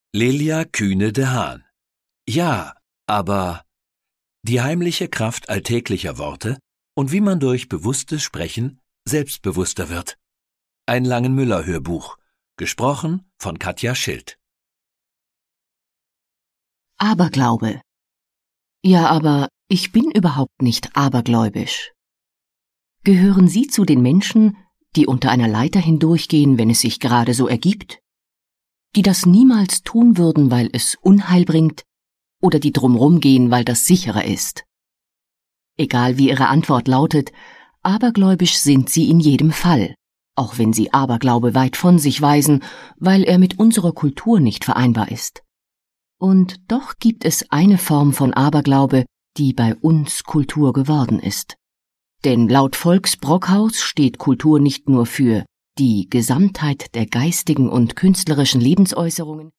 Lelia Kühne de Haan. Ja, aber die heimliche Kraft alltäglicher Worte und wie man durch bewusstes Sprechen selbstbewusster wird. Ein Langenmüller-Hörbuch, gesprochen von Katja Schild. Aberglaube. Ja, aber ich bin überhaupt nicht abergläubisch. Gehören Sie zu den Menschen, die unter einer Leiter hindurchgehen, wenn es sich gerade so ergibt? Die das niemals tun würden, weil es Unheil bringt, oder die drumrum gehen, weil das sicherer ist? Egal wie Ihre Antwort lautet, abergläubisch sind Sie in jedem Fall, auch wenn Sie Aberglaube weit von sich weisen, weil er mit unserer Kultur nicht vereinbar ist. Und doch gibt es eine Form von Aberglaube, die bei uns Kultur geworden ist. Denn laut Volks-Brockhaus steht Kultur nicht nur für die Gesamtheit der geistigen und künstlerischen Lebensäußerungen,